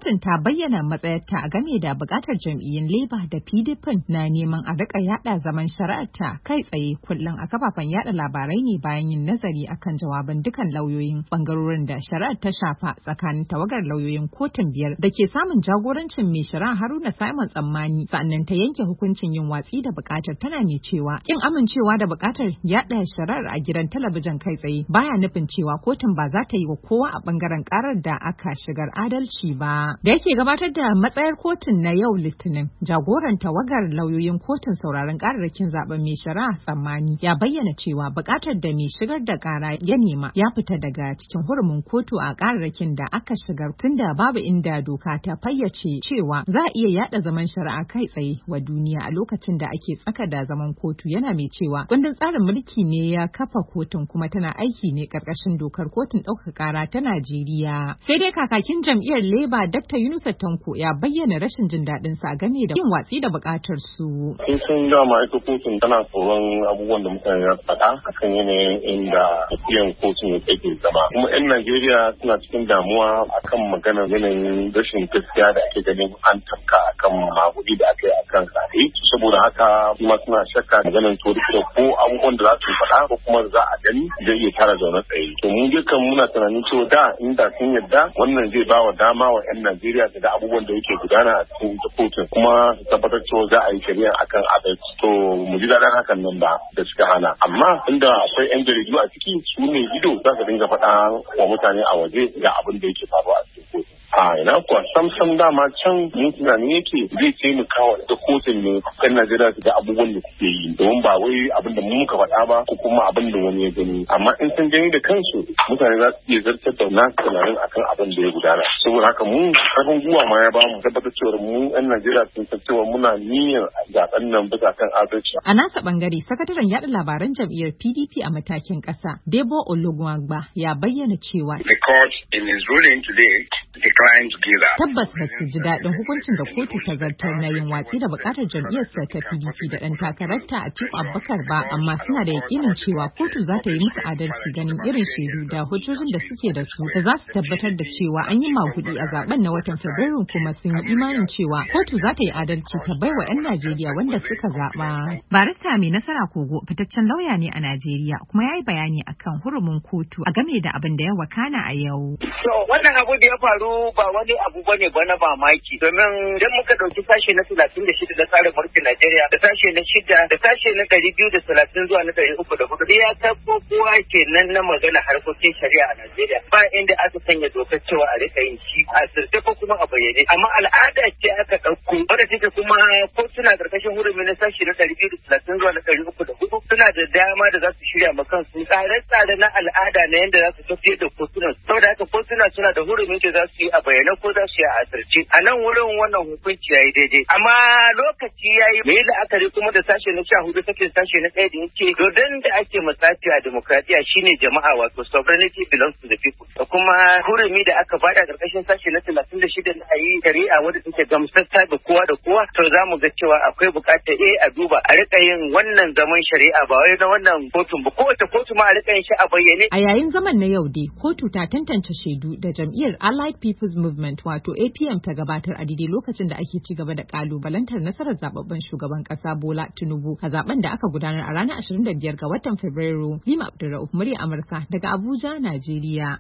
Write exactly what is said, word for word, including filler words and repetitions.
kotun ta bayyana matsayarta a game da bukatar jam'iyyun Labour da P D P na neman a rika yada zaman shari'arta kai tsaye kullum a kafafen yada labarai ne bayan yin nazari akan jawaban dukan lauyoyin bangarorin da shari'ar ta shafa tsakanin tawagar lauyoyin kotun biyar da ke samun jagorancin mai shari'a Haruna Simon Tsammani, sannan ta yanke hukuncin yin watsi da bukatar, tana mai cewa kin amincewa da bukatar yada shari'ar a gidan talabijin kai tsaye baya nufin cewa kotun ba za ta yi wa kowa a bangaren karar da aka shigar adalci ba. Da yake gabatar da matsayar kotun na yau Litinin, jagoran tawagar lauyoyin kotun sauraron kararrakin zaben mai shari'a Tsammani ya bayyana cewa bukatar da mai shigar da kara ya nema ya fita daga cikin hurumin kotu a kararrakin da aka shigar, tunda babu inda doka ta fayyace cewa za a iya yada zaman shari'a kai tsaye wa duniya a lokacin da ake tsaka da zaman kotu. Yana mai cewa kundin tsarin mulki ne ya kafa kotun kuma tana aiki ne karkashin dokar kotun ɗaukaka kara ta Najeriya. Sai dai kakakin jam'iyyar Labour Doctor Yunusa Tanko ya bayyana rashin jin daɗin sa game da yin watsi da buƙatar su. Sun sun dama ita kotun tana tsoron abubuwan da mutane za su faɗa akan yanayin inda tafiyan kotun ya take zama. Kuma 'yan Najeriya suna cikin damuwa akan maganar yanayin rashin gaskiya da ake ganin an tafka akan maguɗi da aka yi akan zaɓe. Saboda haka kuma suna shakka maganar to da ko abubuwan da za su faɗa ko kuma za a gani zai iya tara zaune tsaye. To mu dukkan muna tunanin cewa da inda sun yarda wannan zai ba wa dama wa 'yan Najeriya su ga abubuwan da yake gudana a cikin ita kotun kuma su tabbatar cewa za a yi shari'a akan adalci. To mu ji daɗin hakan nan ba da suka hana. Amma inda akwai 'yan jaridu a ciki su ne ido za su dinga faɗa wa mutane a waje ga abin da yake faruwa a cikin kotun. A ina kuwa sam sam dama can mun tunani yake zai taimaka wa da kotun ne 'yan Najeriya su ga abubuwan da suke yi, domin ba wai abin da mu muka faɗa ba ko kuma abin da wani ya gani. Amma in sun gani da kansu mutane za su iya zartar da nasu tunanin akan abin da ya gudana. Saboda haka mu karfin guwa ma ya bamu tabbatar cewa mu 'yan Najeriya sun san cewa muna niyyar zaben nan bisa kan adalci. A nasa bangare sakataren yaɗa labaran jam'iyyar P D P a matakin ƙasa Debo Olugbagba ya bayyana cewa The court in his ruling today declined to give that. Tabbas ba su ji daɗin hukuncin da kotu ta zartar na yin watsi da buƙatar jam'iyyarsa ta P D P da ɗan takararta Atiku Abubakar ba, amma suna da yakinin cewa kotu za ta yi musu adalci ganin irin shaidu da hujjojin da suke da su da za su tabbatar da cewa an yi maguɗi a zaben na watan Fabrairu, kuma sun yi imanin cewa kotu za ta yi adalci ta baiwa 'yan Najeriya wanda suka zaɓa. Barista Mai Nasara Kogo fitaccen lauya ne a Najeriya kuma ya yi bayani akan hurumin kotu a game da abin da ya wakana a yau. To wannan abu da ya faru ba wani abu bane ba na mamaki, domin idan muka ɗauki sashe na talatin da shida da tsarin mulkin Najeriya da sashe na shida da sashe na ɗari biyu da talatin zuwa na ɗari uku da hudu ya tabbo kowa kenan na magana harkokin shari'a a Najeriya ba inda aka sanya dokar cewa a rika yin shi a sirte ko kuma a bayyane, amma al'ada ce aka ɗauko wadda take kuma ko suna ƙarƙashin hurumi na sashe na ɗari biyu da talatin zuwa na ɗari uku da hudu suna da dama da za su shirya ma kansu tsare-tsare na al'ada na yadda za su tafiyar da kotunan, saboda haka kotuna suna da hurumin da za su yi a bayyane ko za su yi a asirce. A nan wurin wannan hukunci ya yi daidai, amma lokaci ya yi mai la'akari kuma da sashe na sha hudu sakin sashe na ɗaya da yake dodon da ake matsafi a demokradiyya shine jama'a, wato sovereignty belongs to the people, da kuma hurumi da aka bada ƙarƙashin sashe na talatin da shida na a yi shari'a wadda take gamsassa da kowa da kowa, to za mu ga cewa akwai buƙatar eh a duba a rika yin wannan zaman shari'a ba wai na wannan kotun ba, kowace kotu ma a rika yin shi a bayyane. A yayin zaman na yau dai kotu ta tantance shaidu da jam'iyyar Allied People's Movement wato A P M ta gabatar a daidai lokacin da ake ci gaba da kalubalantar nasarar zababben shugaban kasa Bola Tinubu a zaben da aka gudanar a ranar ashirin da biyar ga watan Fabrairu. Lima Abdulrauf, murya Amurka daga Abuja, Najeriya.